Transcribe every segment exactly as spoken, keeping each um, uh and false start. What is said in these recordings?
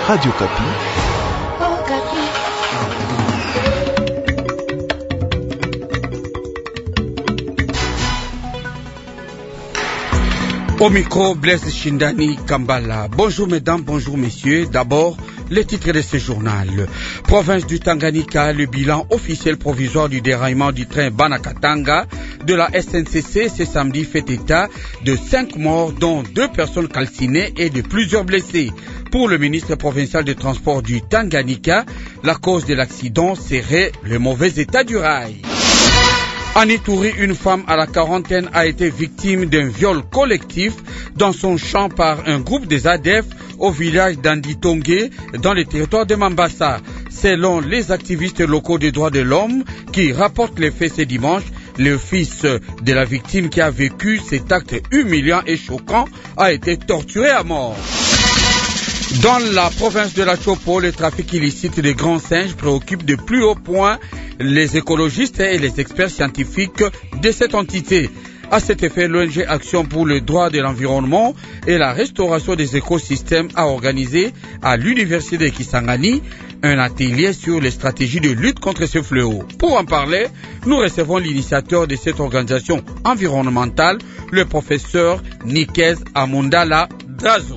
Radio Kapi. Oh, Kapi. Au micro, Blaise Shindani Kambala. Bonjour mesdames, bonjour messieurs. D'abord, les titres de ce journal. Province du Tanganyika, le bilan officiel provisoire du déraillement du train Banakatanga de la S N C C ce samedi fait état de cinq morts, dont deux personnes calcinées et de plusieurs blessés. Pour le ministre provincial des Transports du Tanganyika, la cause de l'accident serait le mauvais état du rail. En Ituri, une femme à la quarantaine a été victime d'un viol collectif dans son champ par un groupe des A D F au village d'Anditongue, dans le territoire de Mambasa. Selon les activistes locaux des droits de l'homme qui rapportent les faits ce dimanche, le fils de la victime qui a vécu cet acte humiliant et choquant a été torturé à mort. Dans la province de la Chopo, le trafic illicite des grands singes préoccupe de plus haut point les écologistes et les experts scientifiques de cette entité. À cet effet, l'O N G Action pour le droit de l'environnement et la restauration des écosystèmes a organisé à l'université de Kisangani un atelier sur les stratégies de lutte contre ce fléau. Pour en parler, nous recevons l'initiateur de cette organisation environnementale, le professeur Nikez Amundala Drazo.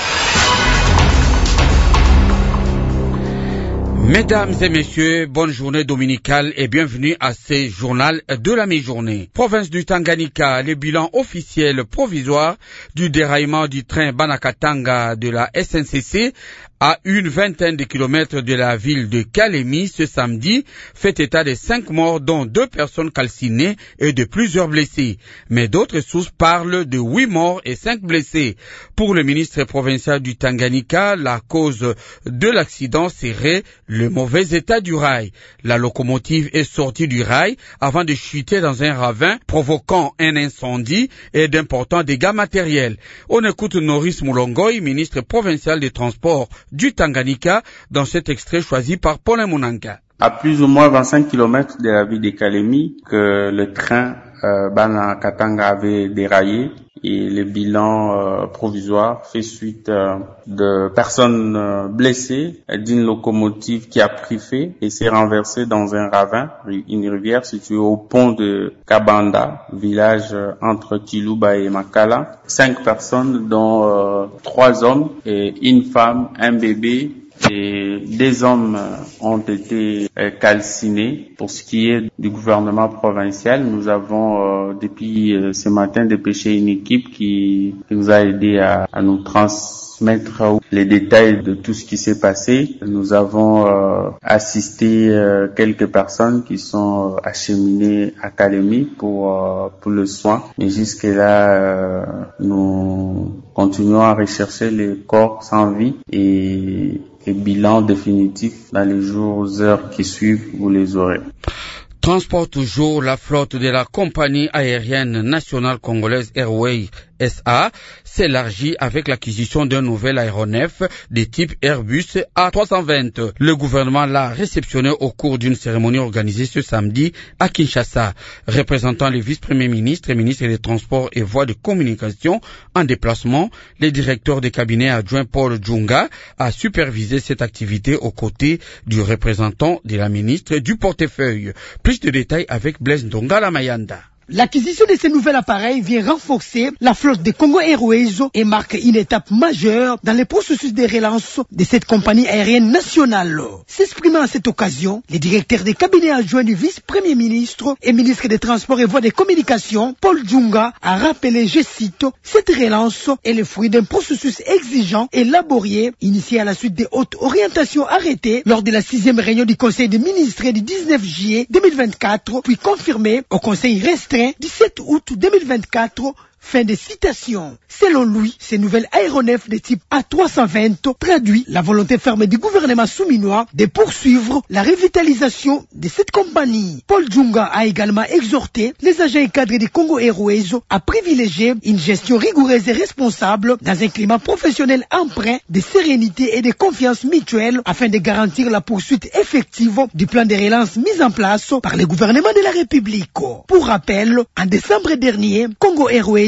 Mesdames et messieurs, bonne journée dominicale et bienvenue à ce journal de la mi-journée. Province du Tanganyika, le bilan officiel provisoire du déraillement du train Banakatanga de la S N C C à une vingtaine de kilomètres de la ville de Kalemi ce samedi fait état de cinq morts, dont deux personnes calcinées et de plusieurs blessés. Mais d'autres sources parlent de huit morts et cinq blessés. Pour le ministre provincial du Tanganyika, la cause de l'accident serait le mauvais état du rail. La locomotive est sortie du rail avant de chuter dans un ravin, provoquant un incendie et d'importants dégâts matériels. On écoute Norris Moulongoy, ministre provincial des Transports du Tanganyika, dans cet extrait choisi par Paulin Mounanga. À plus ou moins vingt-cinq kilomètres de la ville de Kalemi, que le train euh, Banakatanga avait déraillé. Et le bilan euh, provisoire fait suite euh, de personnes euh, blessées d'une locomotive qui a pris feu et s'est renversée dans un ravin, une rivière située au pont de Kabanda, village euh, entre Kiluba et Makala. Cinq personnes, dont euh, trois hommes et une femme, un bébé. Et des hommes ont été calcinés. Pour ce qui est du gouvernement provincial, nous avons euh, depuis euh, ce matin dépêché une équipe qui, qui nous a aidé à, à nous transmettre les détails de tout ce qui s'est passé. Nous avons euh, assisté euh, quelques personnes qui sont acheminées à Kalemi pour euh, pour le soin. Mais jusque là, euh, nous continuons à rechercher les corps sans vie et et bilan définitif dans les jours, heures qui suivent, vous les aurez. Transport toujours, la flotte de la compagnie aérienne nationale congolaise Airways S A s'élargit avec l'acquisition d'un nouvel aéronef de type Airbus A trois cent vingt. Le gouvernement l'a réceptionné au cours d'une cérémonie organisée ce samedi à Kinshasa. Représentant le vice-premier ministre et ministre des Transports et Voies de Communication en déplacement, le directeur de cabinet adjoint Paul Djunga a supervisé cette activité aux côtés du représentant de la ministre du portefeuille. Plus de détails avec Blaise Ndongala Mayanda. L'acquisition de ces nouveaux appareils vient renforcer la flotte de Congo Airways et marque une étape majeure dans le processus de relance de cette compagnie aérienne nationale. S'exprimant à cette occasion, le directeur des cabinets adjoints du vice-premier ministre et ministre des Transports et Voies de Communication, Paul Djunga, a rappelé, je cite, cette relance est le fruit d'un processus exigeant et laborieux initié à la suite des hautes orientations arrêtées lors de la sixième réunion du Conseil des ministres du dix-neuf juillet deux mille vingt-quatre, puis confirmée au Conseil restreint du sept août deux mille vingt-quatre. Fin de citation. Selon lui, ces nouvelles aéronefs de type A trois cent vingt traduit la volonté ferme du gouvernement souminois de poursuivre la revitalisation de cette compagnie. Paul Djunga a également exhorté les agents et cadres du Congo Airways à privilégier une gestion rigoureuse et responsable dans un climat professionnel empreint de sérénité et de confiance mutuelle afin de garantir la poursuite effective du plan de relance mis en place par le gouvernement de la République. Pour rappel, en décembre dernier, Congo Airways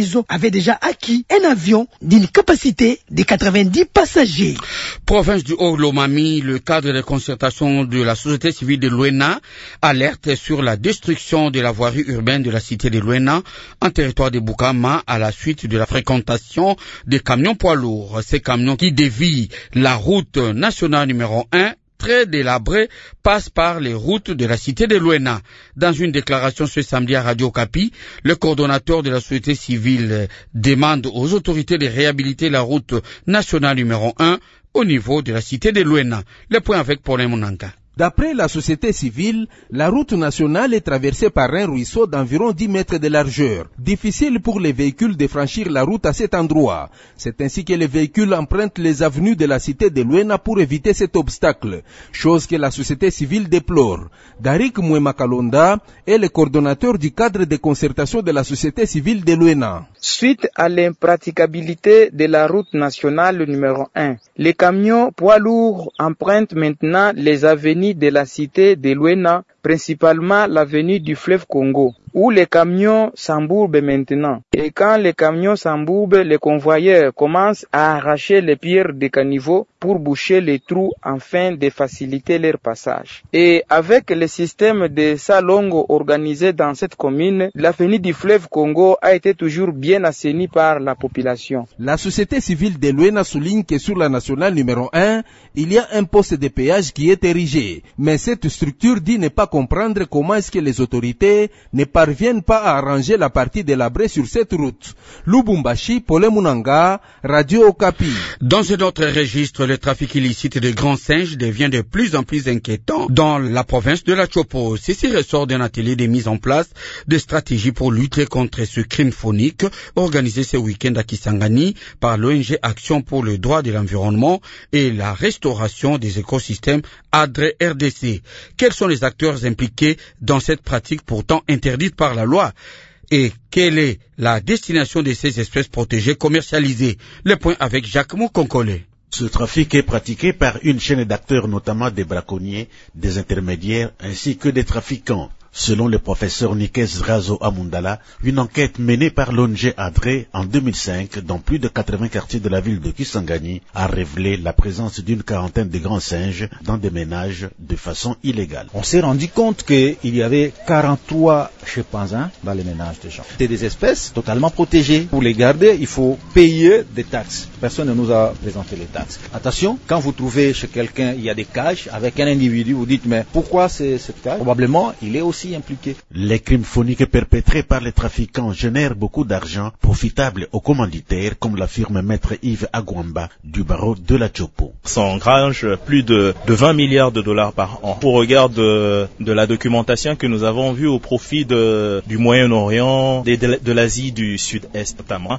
Airways avait déjà acquis un avion d'une capacité de quatre-vingt-dix passagers. Province du Haut-Lomami, le cadre de concertation de la société civile de Luena alerte sur la destruction de la voirie urbaine de la cité de Luena en territoire de Bukama à la suite de la fréquentation des camions poids lourds. Ces camions qui dévient la route nationale numéro un très délabré passe par les routes de la cité de Luena. Dans une déclaration ce samedi à Radio Okapi, le coordonnateur de la société civile demande aux autorités de réhabiliter la route nationale numéro un au niveau de la cité de Luena. Le point avec Paulin Monanga. D'après la société civile, la route nationale est traversée par un ruisseau d'environ dix mètres de largeur. Difficile pour les véhicules de franchir la route à cet endroit. C'est ainsi que les véhicules empruntent les avenues de la cité de Luena pour éviter cet obstacle, chose que la société civile déplore. Darik Mouemakalonda est le coordonnateur du cadre de concertation de la société civile de Luena. Suite à l'impraticabilité de la route nationale numéro un, les camions poids lourds empruntent maintenant les avenues de la cité de Luena, principalement l'avenue du fleuve Congo, où les camions s'embourbent maintenant. Et quand les camions s'embourbent, les convoyeurs commencent à arracher les pierres des caniveaux pour boucher les trous afin de faciliter leur passage. Et avec le système de salongo organisé dans cette commune, l'avenue du fleuve Congo a été toujours bien assainie par la population. La société civile de Luena souligne que sur la nationale numéro un, il y a un poste de péage qui est érigé. Mais cette structure dit ne pas comprendre comment est-ce que les autorités ne parviennent pas à arranger la partie délabrée sur cette route. Lubumbashi, Paulin Munanga, Radio Okapi. Dans un autre registre, le trafic illicite de grands singes devient de plus en plus inquiétant dans la province de la Chopo. Ceci ressort d'un atelier de mise en place de stratégies pour lutter contre ce crime phonique organisé ce week-end à Kisangani par l'O N G Action pour le droit de l'environnement et la restauration des écosystèmes A D R E R D C. Quels sont les acteurs impliqués dans cette pratique pourtant interdite par la loi? Et quelle est la destination de ces espèces protégées commercialisées? Le point avec Jacques Moukonkole. Ce trafic est pratiqué par une chaîne d'acteurs, notamment des braconniers, des intermédiaires ainsi que des trafiquants. Selon le professeur Nikes Razo Amundala, une enquête menée par l'O N G A D R E en deux mille cinq dans plus de quatre-vingts quartiers de la ville de Kisangani a révélé la présence d'une quarantaine de grands singes dans des ménages de façon illégale. On s'est rendu compte qu'il y avait quarante-trois chimpanzés dans les ménages des gens. C'est des espèces totalement protégées. Pour les garder, il faut payer des taxes. Personne ne nous a présenté les taxes. Attention, quand vous trouvez chez quelqu'un, il y a des cages avec un individu, vous dites, mais pourquoi c'est cette cage? Probablement, il est aussi impliqués. Les crimes phoniques perpétrés par les trafiquants génèrent beaucoup d'argent profitable aux commanditaires, comme l'affirme maître Yves Agwamba du barreau de la Chopo. Ça engrange plus de, de vingt milliards de dollars par an. Au regard de, de la documentation que nous avons vue au profit de, du Moyen-Orient, de, de, de l'Asie du Sud-Est notamment,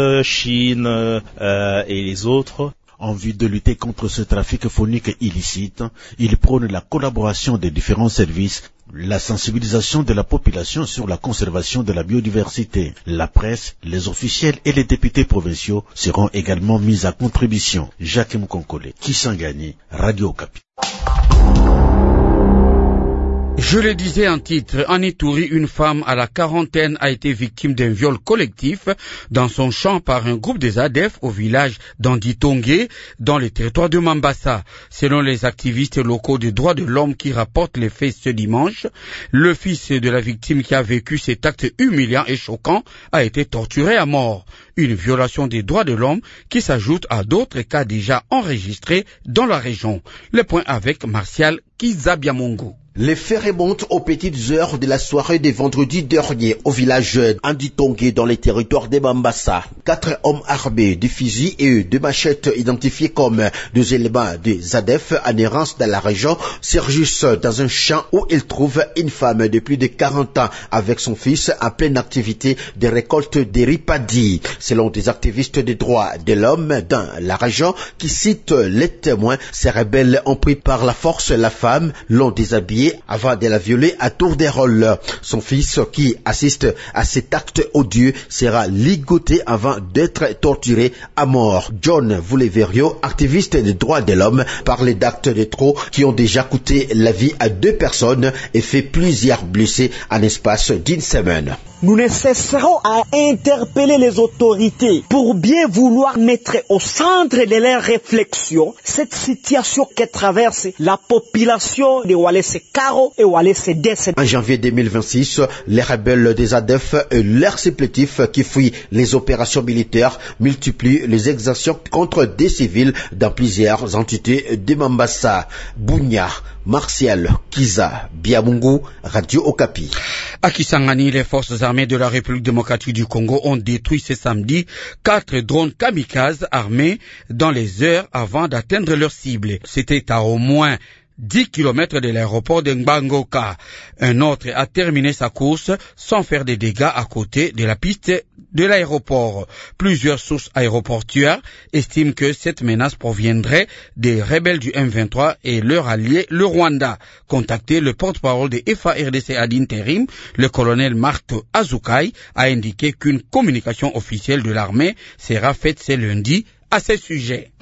Chine euh, et les autres. En vue de lutter contre ce trafic phonique illicite, il prône la collaboration des différents services, la sensibilisation de la population sur la conservation de la biodiversité. La presse, les officiels et les députés provinciaux seront également mis à contribution. Jacques Mkonkole, Kisangani, Radio Okapi. Je le disais en titre, en Ituri, une femme à la quarantaine a été victime d'un viol collectif dans son champ par un groupe des A D F au village d'Anditongue, dans le territoire de Mambasa. Selon les activistes locaux des droits de l'homme qui rapportent les faits ce dimanche, le fils de la victime qui a vécu cet acte humiliant et choquant a été torturé à mort. Une violation des droits de l'homme qui s'ajoute à d'autres cas déjà enregistrés dans la région. Le point avec Martial Kizabiamongo. Les faits remontent aux petites heures de la soirée de vendredi dernier au village Anditongue dans les territoires de Mambasa. Quatre hommes armés de fusils et de machettes identifiés comme deux éléments des A D F en errance dans la région s'érigent dans un champ où ils trouvent une femme de plus de quarante ans avec son fils en pleine activité de récolte des ripadis. Selon des activistes des droits de l'homme dans la région qui citent les témoins, ces rebelles ont pris par la force la femme, l'ont déshabillée ligoté avant de la violer à tour de rôle. Son fils, qui assiste à cet acte odieux, sera ligoté avant d'être torturé à mort. John Vouleverio, activiste des droits de l'homme, parlait d'actes de trop qui ont déjà coûté la vie à deux personnes et fait plusieurs blessés en l'espace d'une semaine. Nous ne cesserons à interpeller les autorités pour bien vouloir mettre au centre de leurs réflexions cette situation que traverse la population de Walese-Karo et Walese-Desse. En janvier deux mille vingt-six, les rebelles des A D F et leurs supplétifs qui fuient les opérations militaires multiplient les exactions contre des civils dans plusieurs entités de Mambasa. Bunya, Martial, Kiza, Biamungu, Radio Okapi. À Kisangani, les forces armées de la République démocratique du Congo ont détruit ce samedi quatre drones kamikazes armés dans les heures avant d'atteindre leur cible. C'était à au moins dix kilomètres de l'aéroport de Mbangoka. Un autre a terminé sa course sans faire de dégâts à côté de la piste de l'aéroport. Plusieurs sources aéroportuaires estiment que cette menace proviendrait des rebelles du M vingt-trois et leur allié, le Rwanda. Contacté, le porte-parole de F A R D C à l'intérim, le colonel Marthe Azukai, a indiqué qu'une communication officielle de l'armée sera faite ce lundi à ce sujet.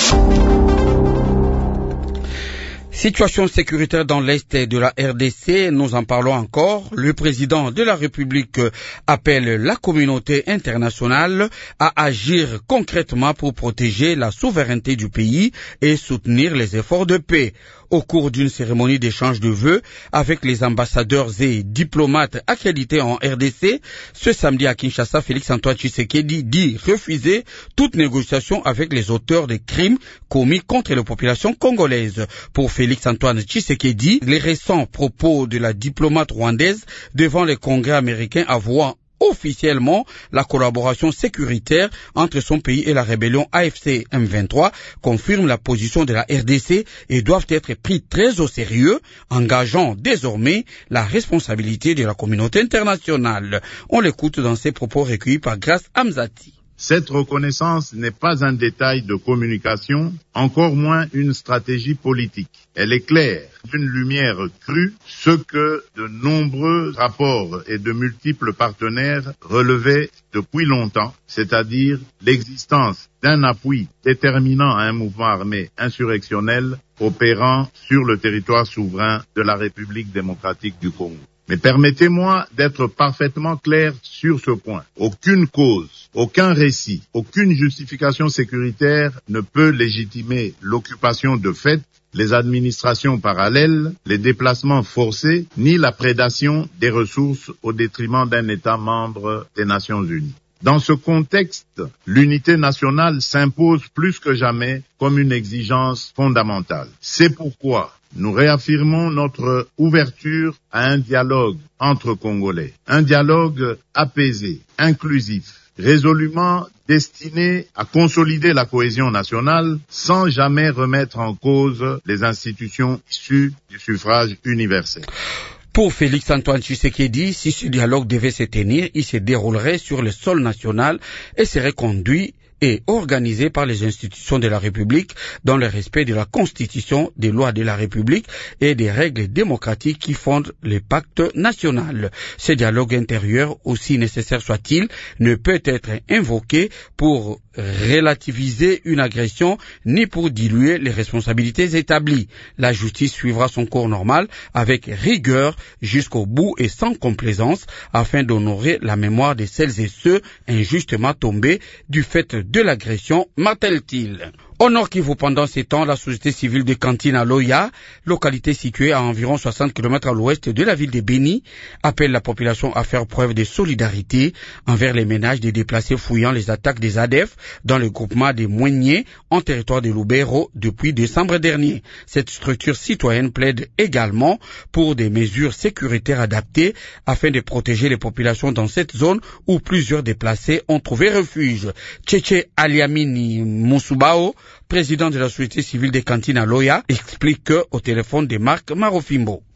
Situation sécuritaire dans l'Est de la R D C, nous en parlons encore. Le président de la République appelle la communauté internationale à agir concrètement pour protéger la souveraineté du pays et soutenir les efforts de paix. Au cours d'une cérémonie d'échange de vœux avec les ambassadeurs et diplomates accrédités en R D C, ce samedi à Kinshasa, Félix-Antoine Tshisekedi dit refuser toute négociation avec les auteurs des crimes commis contre la population congolaise. Pour Félix-Antoine Tshisekedi, les récents propos de la diplomate rwandaise devant le Congrès américain avouant officiellement la collaboration sécuritaire entre son pays et la rébellion A F C M vingt-trois confirme la position de la R D C et doivent être pris très au sérieux, engageant désormais la responsabilité de la communauté internationale. On l'écoute dans ses propos recueillis par Grace Amzati. Cette reconnaissance n'est pas un détail de communication, encore moins une stratégie politique. Elle éclaire d'une lumière crue ce que de nombreux rapports et de multiples partenaires relevaient depuis longtemps, c'est-à-dire l'existence d'un appui déterminant à un mouvement armé insurrectionnel opérant sur le territoire souverain de la République démocratique du Congo. Mais permettez-moi d'être parfaitement clair sur ce point. Aucune cause, aucun récit, aucune justification sécuritaire ne peut légitimer l'occupation de fait, les administrations parallèles, les déplacements forcés, ni la prédation des ressources au détriment d'un État membre des Nations Unies. Dans ce contexte, l'unité nationale s'impose plus que jamais comme une exigence fondamentale. C'est pourquoi nous réaffirmons notre ouverture à un dialogue entre Congolais, un dialogue apaisé, inclusif, résolument destiné à consolider la cohésion nationale sans jamais remettre en cause les institutions issues du suffrage universel. Pour Félix-Antoine Tshisekedi, si ce dialogue devait se tenir, il se déroulerait sur le sol national et serait conduit et organisé par les institutions de la République dans le respect de la Constitution, des lois de la République et des règles démocratiques qui fondent le pacte national. Ce dialogue intérieur, aussi nécessaire soit-il, ne peut être invoqué pour relativiser une agression ni pour diluer les responsabilités établies. La justice suivra son cours normal avec rigueur jusqu'au bout et sans complaisance afin d'honorer la mémoire de celles et ceux injustement tombés du fait de l'agression, martèle-t-il. Au Nord Kivu, pendant ces temps, la société civile de Kantine à Loya, localité située à environ soixante kilomètres à l'ouest de la ville de Beni, appelle la population à faire preuve de solidarité envers les ménages des déplacés fouillant les attaques des A D F dans le groupement des Moigniers en territoire de Lubero depuis décembre dernier. Cette structure citoyenne plaide également pour des mesures sécuritaires adaptées afin de protéger les populations dans cette zone où plusieurs déplacés ont trouvé refuge. Tchétché Aliamini Moussubao, président de la société civile des Cantines à Loya, explique au téléphone de Marc Marofimbo.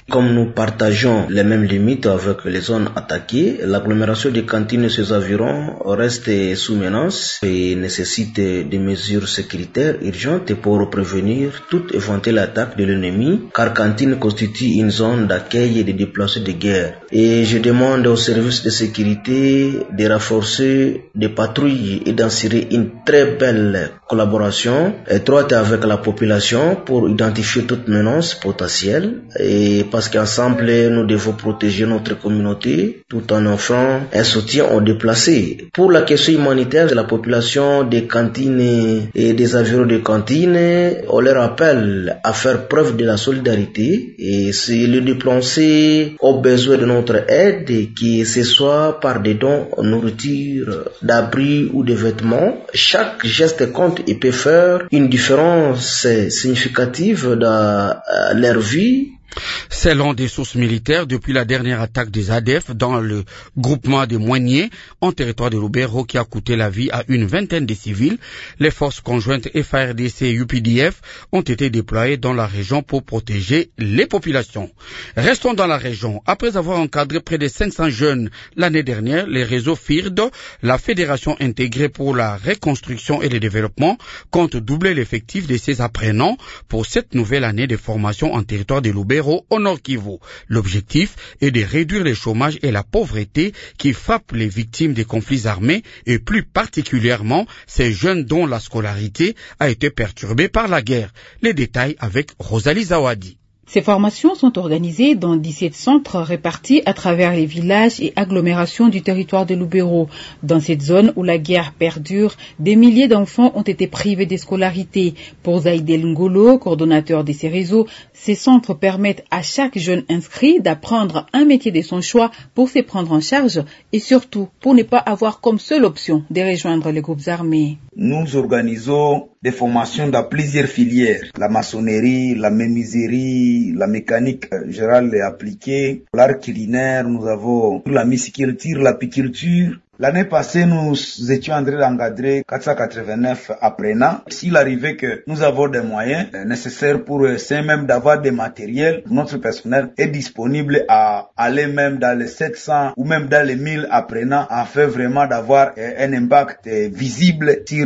Comme nous partageons les mêmes limites avec les zones attaquées, l'agglomération de Kantine et ses environs reste sous menace et nécessite des mesures sécuritaires urgentes pour prévenir toute éventuelle attaque de l'ennemi, car Kantine constitue une zone d'accueil des déplacés de guerre. Et je demande aux services de sécurité de renforcer des patrouilles et d'assurer une très belle collaboration étroite avec la population pour identifier toute menace potentielle, et parce qu'ensemble nous devons protéger notre communauté tout en offrant un soutien aux déplacés. Pour la question humanitaire de la population des Cantines et des environs de Cantines, on leur appelle à faire preuve de la solidarité et c'est le déplacer aux besoins de notre aide, que ce soit par des dons en nourriture, d'abri ou de vêtements. Chaque geste compte et peut faire une différence significative dans leur vie. Selon des sources militaires, depuis la dernière attaque des A D F dans le groupement des Moigniers, en territoire de Lubero, qui a coûté la vie à une vingtaine de civils, les forces conjointes F A R D C et U P D F ont été déployées dans la région pour protéger les populations. Restons dans la région. Après avoir encadré près de cinq cents jeunes l'année dernière, les réseaux F I R D, la Fédération intégrée pour la reconstruction et le développement, compte doubler l'effectif de ses apprenants pour cette nouvelle année de formation en territoire de Lubero au Nord Kivu. L'objectif est de réduire le chômage et la pauvreté qui frappent les victimes des conflits armés et plus particulièrement ces jeunes dont la scolarité a été perturbée par la guerre. Les détails avec Rosalie Zawadi. Ces formations sont organisées dans dix-sept centres répartis à travers les villages et agglomérations du territoire de Lubero. Dans cette zone où la guerre perdure, des milliers d'enfants ont été privés de scolarité. Pour Zaïdel Ngolo, coordonnateur de ces réseaux, ces centres permettent à chaque jeune inscrit d'apprendre un métier de son choix pour se prendre en charge et surtout pour ne pas avoir comme seule option de rejoindre les groupes armés. Nous organisons des formations dans plusieurs filières, la maçonnerie, la menuiserie, la mécanique générale et appliquée, l'art culinaire, nous avons la myciculture, l'apiculture. L'année passée, nous étions en train d'encadrer quatre cent quatre-vingt-neuf apprenants. S'il arrivait que nous avons des moyens nécessaires pour essayer même d'avoir des matériels, notre personnel est disponible à aller même dans les sept cents ou même dans les mille apprenants afin vraiment d'avoir un impact visible sur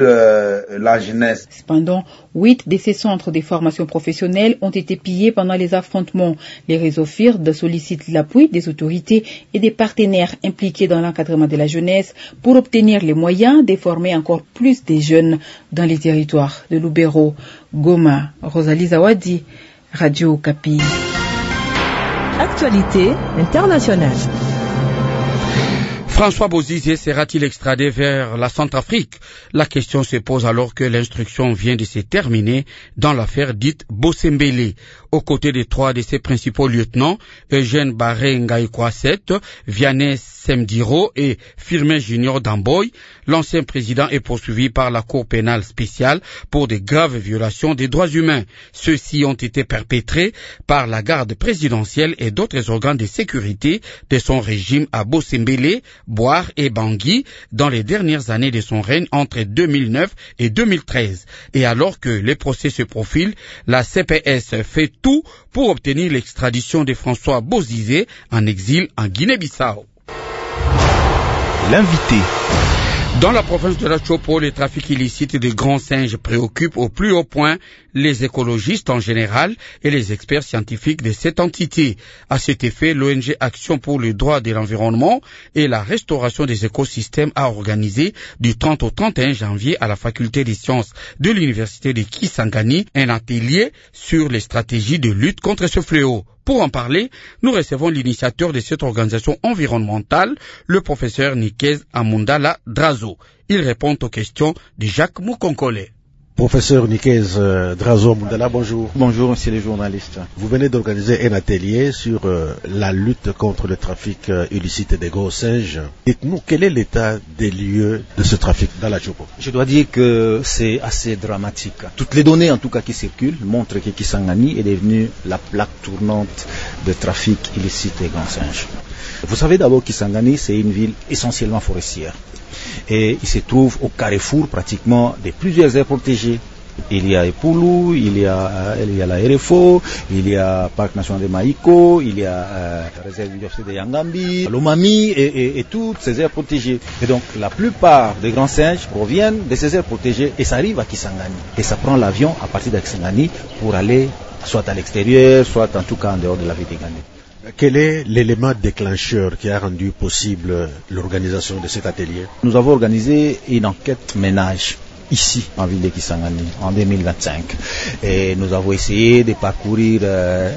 la jeunesse. Cependant, huit de ces centres de formation professionnelle ont été pillés pendant les affrontements. Les réseaux F I R D sollicitent l'appui des autorités et des partenaires impliqués dans l'encadrement de la jeunesse pour obtenir les moyens de former encore plus de jeunes dans les territoires de Lubero. Goma, Rosalie Zawadi, Radio Okapi. Actualité internationale. François Bozizé sera-t-il extradé vers la Centrafrique? La question se pose alors que l'instruction vient de se terminer dans l'affaire dite Bosembele. Aux côtés de trois de ses principaux lieutenants, Eugène Barré Ngaïkwasset, Vianney Semdiro et Firmin Junior Damboy, l'ancien président est poursuivi par la Cour pénale spéciale pour de graves violations des droits humains. Ceux-ci ont été perpétrés par la garde présidentielle et d'autres organes de sécurité de son régime à Bosembele, Boire et Bangui dans les dernières années de son règne entre deux mille neuf et deux mille treize. Et alors que les procès se profilent, la C P S fait tout pour obtenir l'extradition de François Bozizé en exil en Guinée-Bissau. L'invité. Dans la province de la Chopo, le trafic illicite de grands singes préoccupe au plus haut point les écologistes en général et les experts scientifiques de cette entité. À cet effet, l'O N G Action pour le droit de l'environnement et la restauration des écosystèmes a organisé du trente au trente et un janvier à la faculté des sciences de l'université de Kisangani un atelier sur les stratégies de lutte contre ce fléau. Pour en parler, nous recevons l'initiateur de cette organisation environnementale, le professeur Nikez Amundala Drazo. Il répond aux questions de Jacques Moukonkole. Professeur Nikez Drazo Amundala, bonjour. Bonjour, monsieur les journalistes. Vous venez d'organiser un atelier sur euh, la lutte contre le trafic euh, illicite des gros singes. Dites-nous, quel est l'état des lieux de ce trafic dans la Chopo? Je dois dire que c'est assez dramatique. Toutes les données, en tout cas, qui circulent, montrent que Kisangani est devenue la plaque tournante de trafic illicite des grands singes. Vous savez d'abord que Kisangani, c'est une ville essentiellement forestière. Et il se trouve au carrefour pratiquement de plusieurs aires protégées Il y a Epulu, il y a, il y a la R F O, il y a Parc national de Maïko, il y a euh, réserve biodiversité de Yangambi, l'Omami et, et, et toutes ces aires protégées. Et donc la plupart des grands singes proviennent de ces aires protégées et ça arrive à Kisangani. Et ça prend l'avion à partir de Kisangani pour aller soit à l'extérieur, soit en tout cas en dehors de la ville de Gandhi. Quel est l'élément déclencheur qui a rendu possible l'organisation de cet atelier? Nous avons organisé une enquête ménage ici, en ville de Kisangani, en deux mille vingt-cinq. Et nous avons essayé de parcourir euh,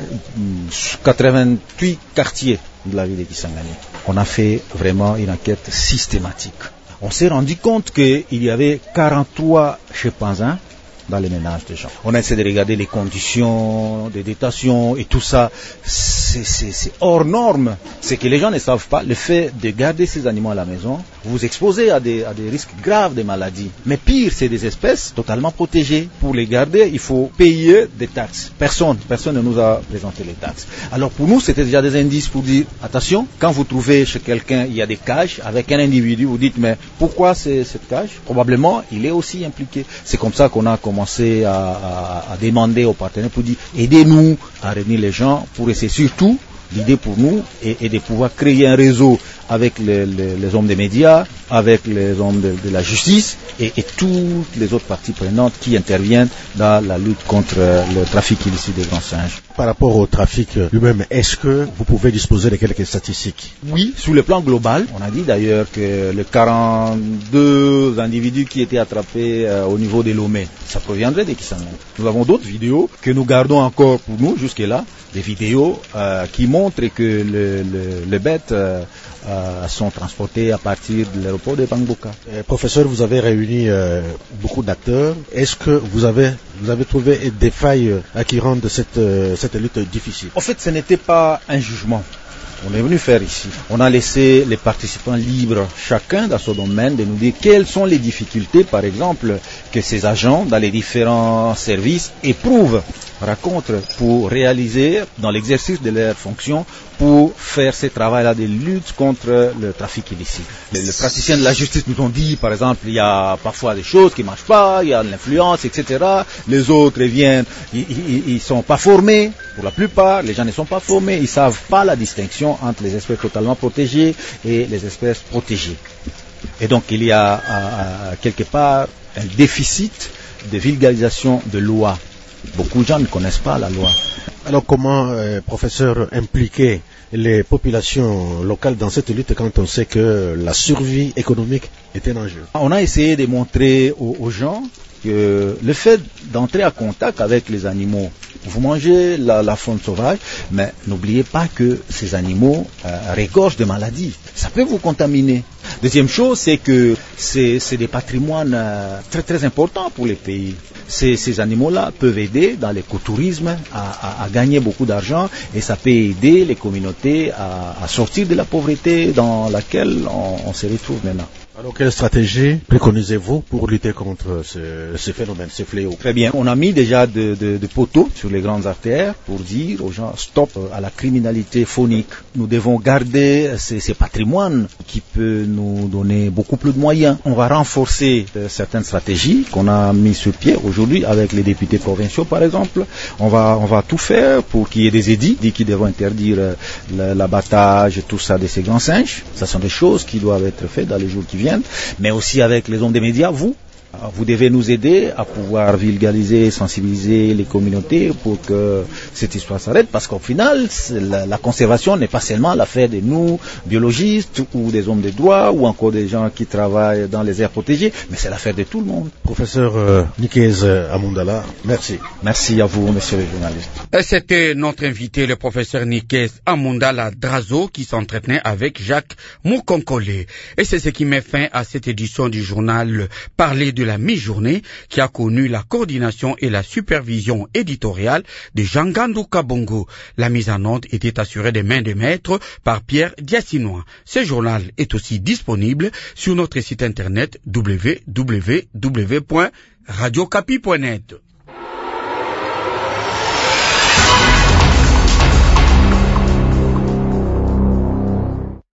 quatre-vingt-huit quartiers de la ville de Kisangani. On a fait vraiment une enquête systématique. On s'est rendu compte qu'il y avait quarante-trois chimpanzés dans les ménages des gens. On a essayé de regarder les conditions de détention et tout ça. C'est, c'est, c'est hors norme. C'est que les gens ne savent pas. Le fait de garder ces animaux à la maison, vous vous exposez à des, à des risques graves de maladies. Mais pire, c'est des espèces totalement protégées. Pour les garder, il faut payer des taxes. Personne, personne ne nous a présenté les taxes. Alors pour nous, c'était déjà des indices pour dire, attention, quand vous trouvez chez quelqu'un, il y a des cages avec un individu, vous dites, mais pourquoi c'est cette cage? Probablement, il est aussi impliqué. C'est comme ça qu'on a commencé à, à, à demander aux partenaires pour dire, aidez-nous à réunir les gens pour essayer surtout. L'idée pour nous est, est de pouvoir créer un réseau avec les, les, les hommes des médias, avec les hommes de, de la justice et, et toutes les autres parties prenantes qui interviennent dans la lutte contre le trafic illicite des grands singes. Par rapport au trafic lui-même, est-ce que vous pouvez disposer de quelques statistiques? Oui, sur le plan global, on a dit d'ailleurs que les quarante-deux individus qui étaient attrapés euh, au niveau de Lomé, ça proviendrait de Kisangani. Nous avons d'autres vidéos que nous gardons encore pour nous jusque-là, des vidéos euh, qui montrent que le, le, les bêtes euh, euh, sont transportées à partir de l'aéroport de Bangboka. Euh, professeur, vous avez réuni euh, beaucoup d'acteurs. Est-ce que vous avez, vous avez trouvé des failles euh, qui rendent cette, euh, cette lutte difficile? En fait, ce n'était pas un jugement. On est venu faire ici. On a laissé les participants libres, chacun dans son domaine, de nous dire quelles sont les difficultés, par exemple, que ces agents dans les différents services éprouvent, racontent pour réaliser dans l'exercice de leurs fonctions pour faire ce travail-là de lutte contre le trafic illicite. Les, les praticiens de la justice nous ont dit, par exemple, il y a parfois des choses qui ne marchent pas, il y a de l'influence, et cetera. Les autres viennent, ils ne sont pas formés, pour la plupart, les gens ne sont pas formés, ils ne savent pas la distinction entre les espèces totalement protégées et les espèces protégées. Et donc il y a à, à, quelque part un déficit de vulgarisation de loi. Beaucoup de gens ne connaissent pas la loi. Alors comment, euh, professeur, impliquer les populations locales dans cette lutte quand on sait que la survie économique est un enjeu? On a essayé de montrer aux, aux gens que le fait d'entrer en contact avec les animaux, vous mangez la, la faune sauvage, mais n'oubliez pas que ces animaux euh, regorgent de maladies. Ça peut vous contaminer. Deuxième chose, c'est que c'est, c'est des patrimoines euh, très très importants pour les pays. Ces, ces animaux-là peuvent aider dans l'écotourisme à, à, à gagner beaucoup d'argent et ça peut aider les communautés à, à sortir de la pauvreté dans laquelle on, on se retrouve maintenant. Alors, quelle stratégie préconisez-vous pour lutter contre ce, ce phénomène, ce fléau? Très bien. On a mis déjà de, de, de poteaux sur les grandes artères pour dire aux gens stop à la criminalité faunique. Nous devons garder ces, ces patrimoines qui peuvent nous donner beaucoup plus de moyens. On va renforcer euh, certaines stratégies qu'on a mis sur pied aujourd'hui avec les députés provinciaux, par exemple. On va, on va tout faire pour qu'il y ait des édits qui devront interdire euh, l'abattage et tout ça de ces grands singes. Ça sont des choses qui doivent être faites dans les jours qui viennent. Mais aussi avec les hommes des médias, vous, vous devez nous aider à pouvoir vulgariser, sensibiliser les communautés pour que cette histoire s'arrête, parce qu'au final, la, la conservation n'est pas seulement l'affaire de nous, biologistes, ou des hommes de droit, ou encore des gens qui travaillent dans les aires protégées, mais c'est l'affaire de tout le monde. Professeur euh, Nikez Amundala, merci. Merci à vous, monsieur le journaliste. Et c'était notre invité, le professeur Nikez Amundala Drazo, qui s'entretenait avec Jacques Moukonkole. Et c'est ce qui met fin à cette édition du journal Parler de la mi-journée, qui a connu la coordination et la supervision éditoriale de Jean-Gandou Kabongo. La mise en onde était assurée des mains de maître par Pierre Diassinois. Ce journal est aussi disponible sur notre site internet w w w point radio capi point net.